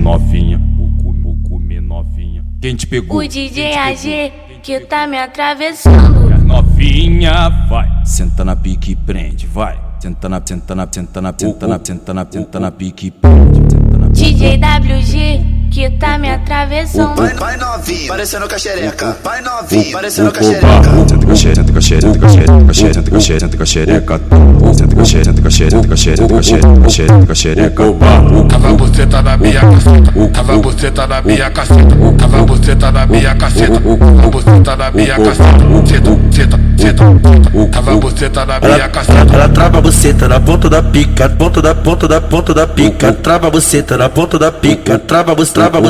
novinha, vou comer novinha. Quem te pegou? O DJ AG que tá me atravessando. Novinha, vai. Senta na pique e prende, vai. Senta na pique e prende. DJ WG que tá me atravessando. Vai novinho, parecendo com a xereca. Vai novinho, parecendo com a xereca. Senta com a xereca, senta com a xereca, senta com a xereca, senta com a xereca, senta com a xereca, senta com a xereca, senta com a xereca, senta com a xereca. Tava você tá na minha caceta, tava você tá na minha caceta, tava você tá na minha caceta, tava você tá na minha caceta, senta, tava você tá na minha caceta. Ela trava você tá na ponta da pica, ponta da pica, trava você tá na ponta da pica, trava você. Toma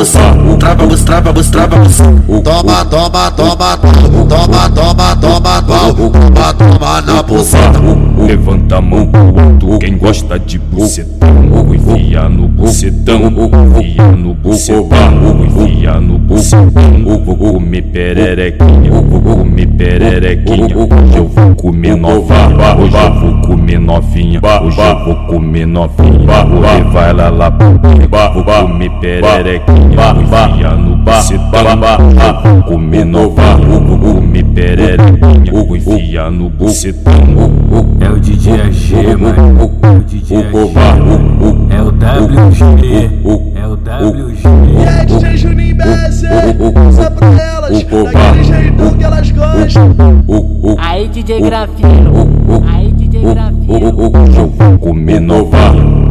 na buceta. Levanta a mão pro alto, quem gosta de bucetão, enfia no bucetão, enfia no bucetão, enfia no bucetão. Vou comer pererequinha, vou comer pererequinha. Hoje eu vou comer novinha, hoje eu vou comer novinha, hoje eu vou comer novinha. Vou levar ela lá pro beco, vou comer pererequinha, enfia no bucetão. Vou comer novinha, vou comer pererequinha, enfia no bucetão. É o DJ AG, mano. É o DJ AG. É o WG. É o WG. E é DJ Juninho BS, usa pra elas, daquele jeitão que elas gostam. Aí DJ Grafino. Aí DJ Grafino. Hoje eu vou comer novinha.